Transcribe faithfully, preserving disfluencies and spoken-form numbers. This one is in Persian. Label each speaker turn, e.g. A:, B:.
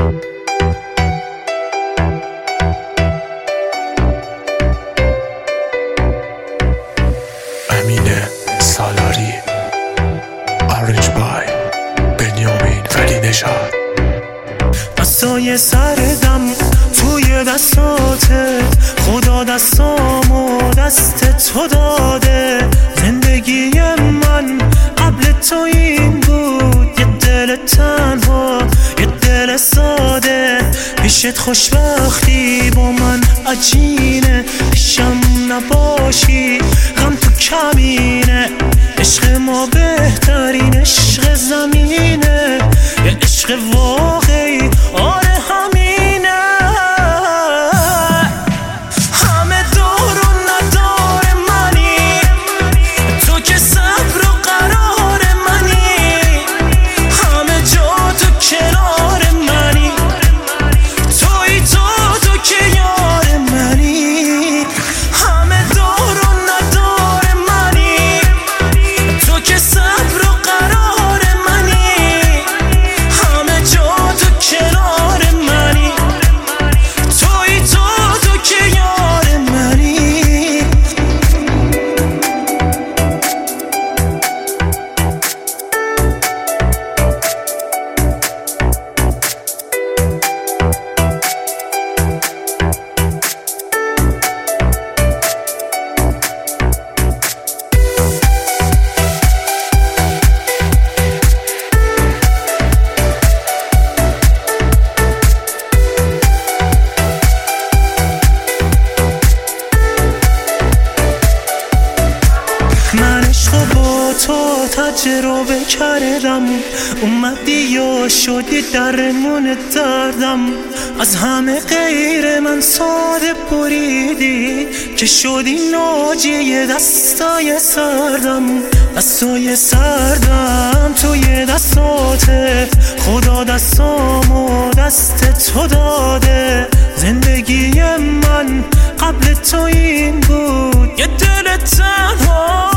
A: امین سالاری، آرنج بای بنیامین ولی نژاد.
B: دستای سردم توی دستاته، خدا دستامو دست تو داده. زندگی من قبل تو این بود، یه دل تنها یه دل ساده. پیشت خوشبختی با من عجینه، پیشم نباشی غم تو کمینه. عشق ما بهترین عشق زمینه، یه عشق واقعی آره همینه. همه دور و ندار منی، تو که صبر و قرار منی. همه جا تو کنار منی، توی تو تو که یار منی. همه دور و ندار منی، تو که صبر و قرار منی. همه جا تو کنار منی، توی تو تو که یار منی. من عشقو با تو تجربه کردم، اومدی یا شدی درمون دردم. از همه غیر من ساده بریدی، که شدی ناجی دستای سردم. دستای سردم توی دستاته، خدا دستامو دست تو داده. زندگی من قبل تو این بود، یه دل تنها